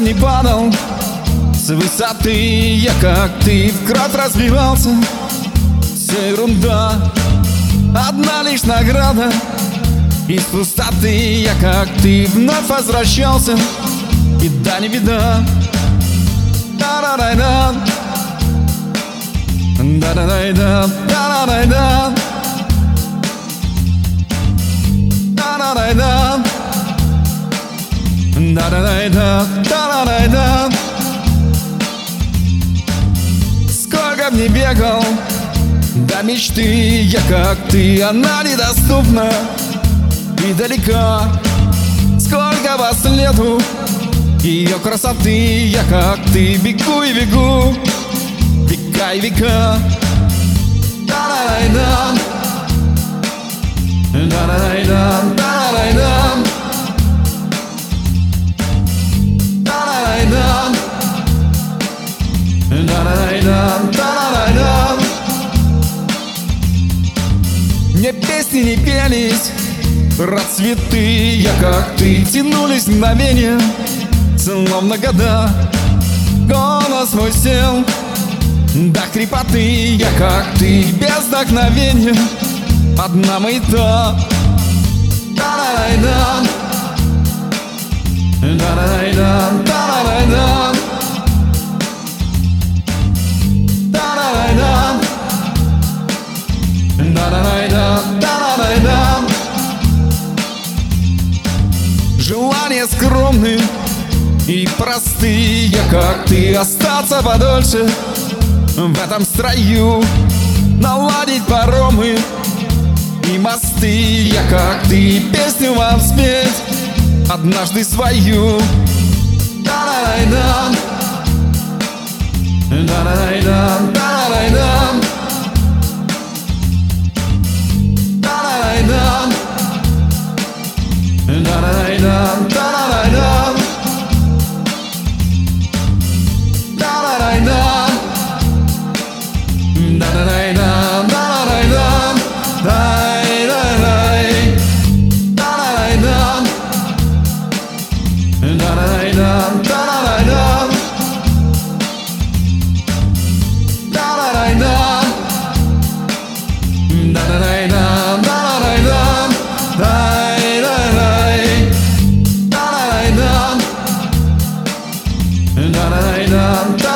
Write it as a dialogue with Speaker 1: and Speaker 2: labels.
Speaker 1: не падал с высоты, я как ты в кровь разбивался. Все ерунда, одна лишь награда. Из пустоты я как ты вновь возвращался. Беда не беда. Да-да-да-да, да-да-да-да, да-да-да-да, да-да-да-да, да-да-да-да, да-да-да-да. Сколько б не бегал до мечты, я как ты, она недоступна и далека. Сколько по следу ее красоты, я как ты, бегу и бегу, века и века. Да-да-да-да, да-да-да-да, да-да-да-да, да-да-да-да, да-да-да-да, да-да-да-да. Мне песни не пелись про цветы, я как ты, тянулись мгновения, словно года. Голос мой сел до хрипоты, я как ты, без вдохновения, одна маята. Да-да-да-да, да-да-да-да, да-да-да-да, да-да-да-да, да-да-да-да, да-да-да-да. Желания скромные и простые, я как ты, остаться подольше в этом строю, наладить паромы и мосты, я как ты, песню вам спеть однажды свою. Да-да-да-да, да-да-да-да, да-да-да-да, да-да-да-да, да-да-да-да, да-да-да-да, да-да-да-да, да-да-да-да, да-да-да-да, дай-дай-дай, да-да-да-да, да-да-да-да, да-да-да-да, да-да-да-да, да-да-да-да, да-да-да-да, дай-дай-дай, да-да-да-да, да-да-да-да.